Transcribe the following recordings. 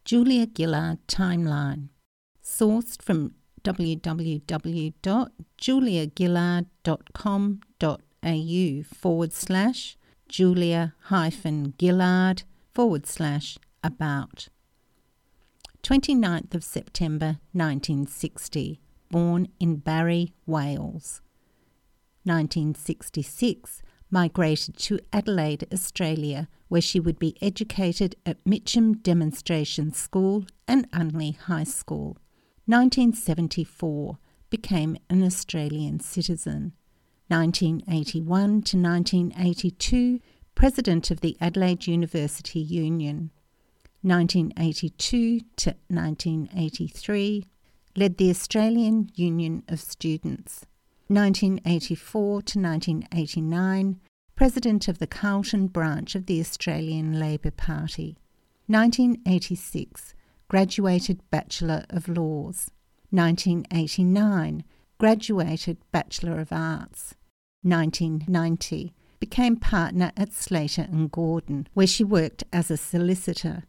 Julia Gillard Timeline. Sourced from www.julia-gillard.com.au/Julia-Gillard/about. 29th of September 1960. Born in Barry, Wales. 1966. Migrated to Adelaide, Australia, where she would be educated at Mitcham Demonstration School and Unley High School. 1974. Became an Australian citizen. 1981 to 1982. President of the Adelaide University Union. 1982 to 1983. Led the Australian Union of Students. 1984 to 1989, President of the Carlton branch of the Australian Labor Party. 1986, graduated Bachelor of Laws. 1989, graduated Bachelor of Arts. 1990, became partner at Slater and Gordon, where she worked as a solicitor.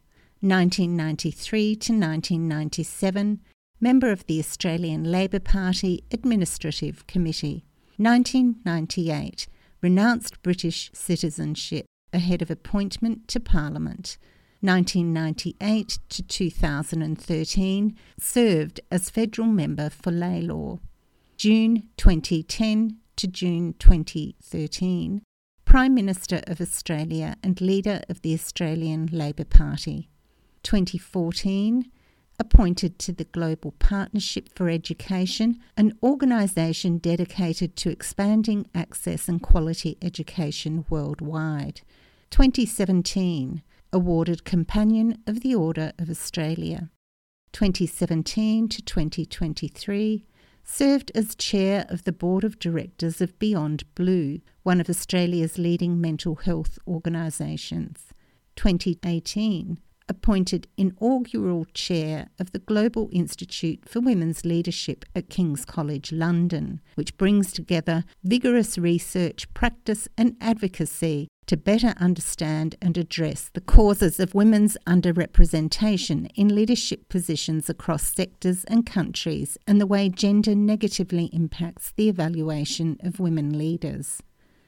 1993 to 1997, member of the Australian Labor Party Administrative Committee. 1998, renounced British citizenship ahead of appointment to Parliament. 1998 to 2013, served as federal member for Laylaw. June 2010 to June 2013, Prime Minister of Australia and leader of the Australian Labor Party. 2014, appointed to the Global Partnership for Education, an organisation dedicated to expanding access and quality education worldwide. 2017, awarded Companion of the Order of Australia. 2017 to 2023, served as Chair of the Board of Directors of Beyond Blue, one of Australia's leading mental health organisations. 2018, appointed inaugural Chair of the Global Institute for Women's Leadership at King's College London, which brings together vigorous research, practice and advocacy to better understand and address the causes of women's underrepresentation in leadership positions across sectors and countries and the way gender negatively impacts the evaluation of women leaders.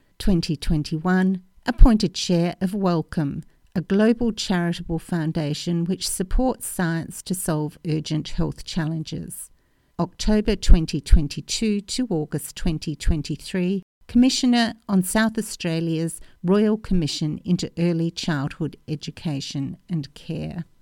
2021, appointed Chair of Wellcome, a global charitable foundation which supports science to solve urgent health challenges. October 2022 to August 2023, Commissioner on South Australia's Royal Commission into Early Childhood Education and Care.